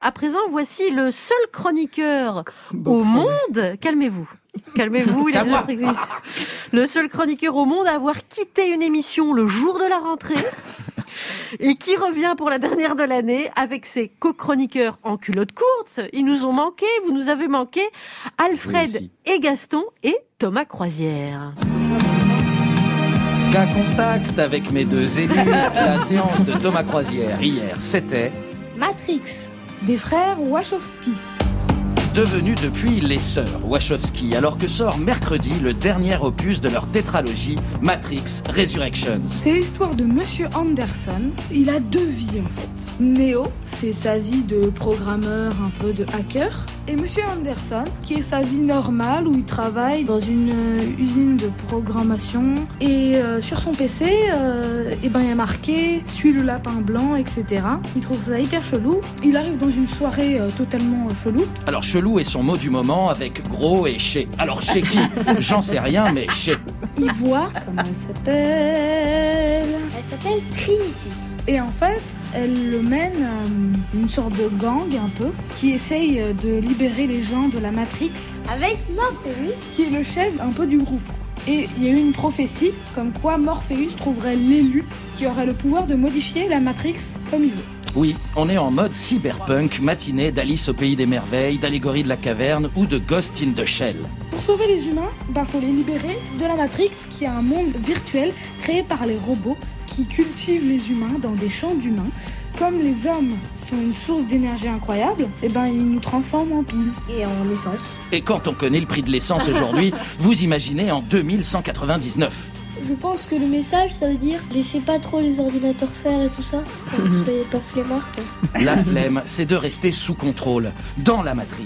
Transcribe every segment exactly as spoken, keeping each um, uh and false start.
À présent, voici le seul chroniqueur au monde. Calmez-vous. Calmez-vous, il Ça existe. Le seul chroniqueur au monde à avoir quitté une émission le jour de la rentrée et qui revient pour la dernière de l'année avec ses co-chroniqueurs en culotte courte. Ils nous ont manqué, vous nous avez manqué. Alfred et Gaston et Thomas Croisière. Cas contact avec mes deux élus, la séance de Thomas Croisière hier, c'était Matrix, des frères Wachowski. Devenus depuis les sœurs Wachowski, alors que sort mercredi le dernier opus de leur tétralogie Matrix Resurrections. C'est l'histoire de Monsieur Anderson. Il a deux vies en fait. Neo, c'est sa vie de programmeur, un peu de hacker. Et Monsieur Anderson, qui est sa vie normale où il travaille dans une euh, usine de programmation. Et euh, sur son P C, euh, et ben, il y a marqué « Suis le lapin blanc », et cetera. Il trouve ça hyper chelou. Il arrive dans une soirée euh, totalement euh, chelou. Alors chelou est son mot du moment avec gros et chez. Alors chez qui? J'en sais rien, mais chez. Il voit, comment elle s'appelle? Elle s'appelle Trinity. Et en fait, elle le mène euh, une sorte de gang un peu, qui essaye de libérer les gens de la Matrix. Avec Morpheus, qui est le chef un peu du groupe. Et il y a eu une prophétie, comme quoi Morpheus trouverait l'élu qui aurait le pouvoir de modifier la Matrix comme il veut. Oui, on est en mode cyberpunk, matinée d'Alice au pays des merveilles, d'Allégorie de la caverne ou de Ghost in the Shell. Pour sauver les humains, bah faut les libérer de la Matrix, qui est un monde virtuel créé par les robots qui cultivent les humains dans des champs d'humains. Comme les hommes sont une source d'énergie incroyable, et ben ils nous transforment en piles. Et en essence. Et quand on connaît le prix de l'essence aujourd'hui, vous imaginez en deux mille cent quatre-vingt-dix-neuf. Je pense que le message, ça veut dire laissez pas trop les ordinateurs faire et tout ça. Ne soyez pas flemmards. La flemme, c'est de rester sous contrôle, dans la Matrix.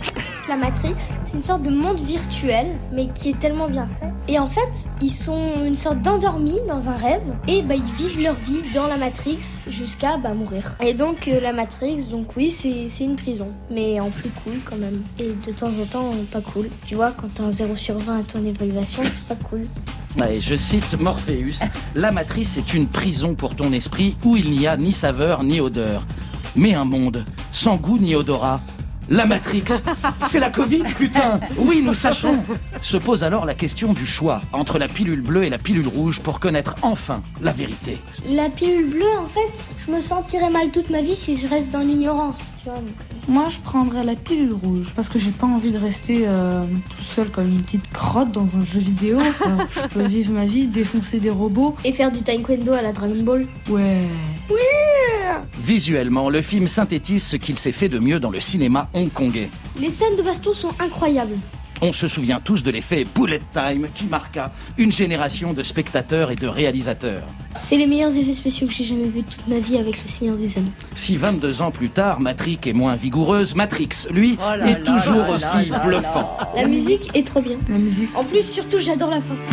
La Matrix, c'est une sorte de monde virtuel, mais qui est tellement bien fait. Et en fait, ils sont une sorte d'endormis dans un rêve, et bah ils vivent leur vie dans la Matrix jusqu'à bah mourir. Et donc euh, la Matrix, donc oui, c'est c'est une prison, mais en plus cool quand même. Et de temps en temps, pas cool. Tu vois, quand t'as un zéro sur vingt à ton évaluation, c'est pas cool. Ouais, je cite Morpheus, la matrice est une prison pour ton esprit où il n'y a ni saveur ni odeur. Mais un monde sans goût ni odorat. La Matrix, c'est la Covid, putain. Oui, nous sachons. Se pose alors la question du choix entre la pilule bleue et la pilule rouge pour connaître enfin la vérité. La pilule bleue, en fait, je me sentirais mal toute ma vie si je reste dans l'ignorance, tu vois. Donc... Moi, je prendrais la pilule rouge parce que j'ai pas envie de rester euh, tout seul comme une petite crotte dans un jeu vidéo. Alors, je peux vivre ma vie, défoncer des robots et faire du taekwondo à la Dragon Ball. Ouais. Oui. Visuellement, le film synthétise ce qu'il s'est fait de mieux dans le cinéma hongkongais. Les scènes de baston sont incroyables. On se souvient tous de l'effet Bullet Time qui marqua une génération de spectateurs et de réalisateurs. C'est les meilleurs effets spéciaux que j'ai jamais vus de toute ma vie avec le Seigneur des Anneaux. Si vingt-deux ans plus tard, Matrix est moins vigoureuse, Matrix, lui, oh là est là toujours là aussi là bluffant. Là. La musique est trop bien. La musique. En plus, surtout, j'adore la fin.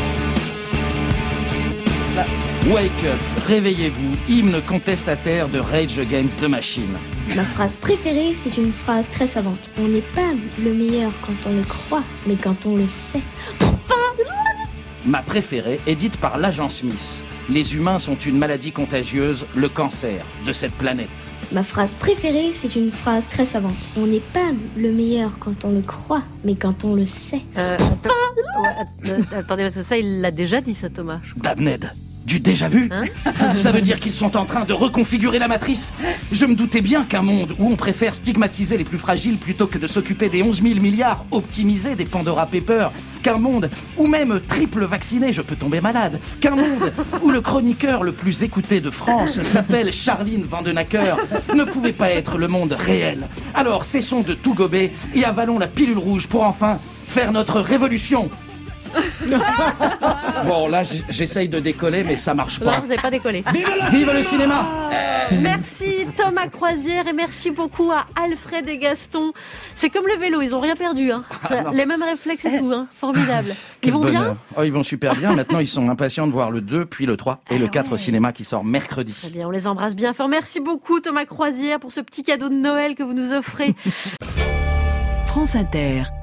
Bah. Wake up, réveillez-vous, hymne contestataire de Rage Against the Machine. Ma phrase préférée, c'est une phrase très savante. On n'est pas le meilleur quand on le croit, mais quand on le sait. Ma préférée est dite par l'agent Smith. Les humains sont une maladie contagieuse, le cancer de cette planète. Ma phrase préférée, c'est une phrase très savante. On n'est pas le meilleur quand on le croit, mais quand on le sait. Euh, attends, ouais, attendez, parce que ça, il l'a déjà dit, ça, Thomas. Damned. Du déjà vu hein? Ça veut dire qu'ils sont en train de reconfigurer la matrice. Je me doutais bien qu'un monde où on préfère stigmatiser les plus fragiles plutôt que de s'occuper des onze mille milliards optimisés des Pandora Papers, qu'un monde où même triple vacciné je peux tomber malade, qu'un monde où le chroniqueur le plus écouté de France s'appelle Charline Vandenacker ne pouvait pas être le monde réel. Alors cessons de tout gober et avalons la pilule rouge pour enfin faire notre révolution. Bon, là, j'essaye de décoller, mais ça marche pas. Non, vous n'avez pas décollé. Vive, Vive le cinéma. Merci Thomas Croisière et merci beaucoup à Alfred et Gaston. C'est comme le vélo, ils n'ont rien perdu. Hein. Ah, les mêmes réflexes et tout. Hein. Formidable. Ils Quel vont bonheur. bien Oh, ils vont super bien. Maintenant, ils sont impatients de voir le deux, puis le trois et ah, le quatre ouais. au cinéma qui sort mercredi. Eh bien, on les embrasse bien fort. Merci beaucoup Thomas Croisière pour ce petit cadeau de Noël que vous nous offrez. France Inter.